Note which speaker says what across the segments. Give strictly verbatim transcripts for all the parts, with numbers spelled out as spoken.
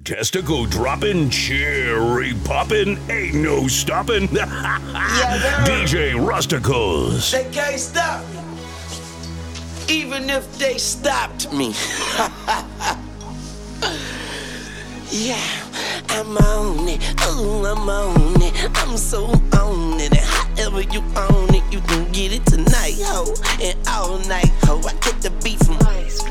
Speaker 1: Testicle dropping, cherry popping, ain't no stopping.
Speaker 2: Yeah,
Speaker 1: D J Rusticles.
Speaker 2: They can't stop me, even if they stopped me. Yeah, I'm on it. Ooh, I'm on it. I'm so on it. And however you own it, you can get it tonight, ho. And all night, ho. I get the beat from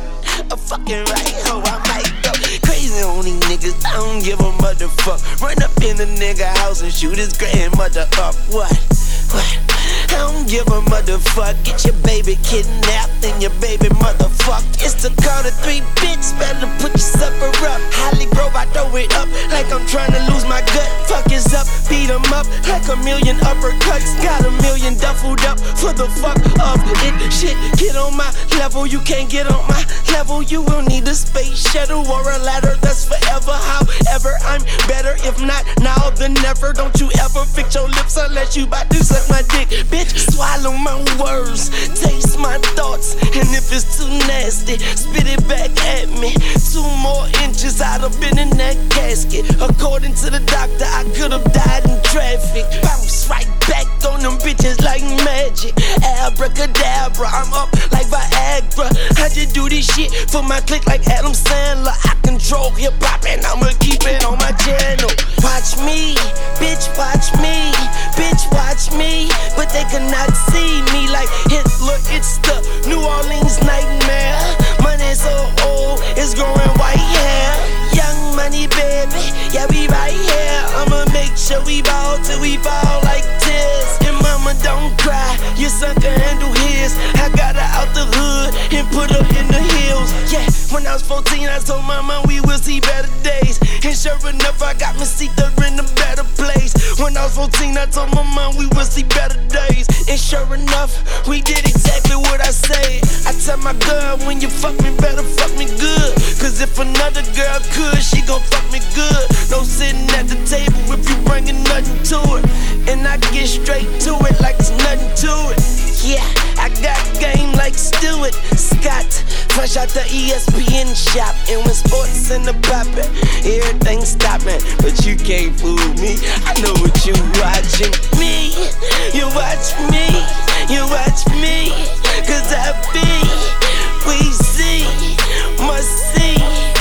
Speaker 2: a fucking right, ho. I might go crazy on these niggas. I don't give a motherfuck. Run up in the nigga house and shoot his grandmother up. What? What? I don't give a motherfuck. Get your baby kidnapped and your baby motherfuck. It's the Carter three, bitch. Better put your supper up. Holly Grove, I throw it up like I'm trying to lose my gut. Fuck is up, beat 'em up like a million uppercuts. Got a million duffled up for the fuck of it. Shit, get on my level. You can't get on my level. You will need a space shuttle or a ladder. That's forever. However, I'm better. If not now, then never. Don't you ever fix your lips unless you bout to suck my dick. Bitch, swallow my words, taste my thoughts, and if it's too nasty, spit it back at me. Two more inches, I'd have been in that casket. According to the doctor, I could have died in traffic. Bounce right back on them bitches like magic. Abracadabra, I'm up like Viagra. I just do this shit for my clique like Adam Sandler. I control hip-hop and I'ma keep it on my channel. Watch me, bitch, watch me, bitch, watch me. But they cannot see me like Hitler. It's the New Orleans nightmare. Money so old, it's growing white hair. Young money, baby, yeah, we right here. I'ma make sure we ball till we fall like tears. And mama, don't cry, your son can handle his. I got her out the hood and put her in the hills. Yeah, when I was fourteen, I told mama we will see better days. And sure enough, I got my seat there in a better place. When I was fourteen, I told my mom we will see better days. And sure enough, we did exactly what I said. I tell my girl, when you fuck me, better fuck me good. Cause if another girl could, she gon' fuck me good. No sitting at the table if you bringing nothing to it. And I get straight to it like there's nothing to it. Yeah, I got game like Stewart Scott. Fresh out the E S P N shop. And when sports in the poppin', everything stoppin'. But you can't fool me, I know what you watching. Me, you watch me, you watch me. Cause I be, we see, must see.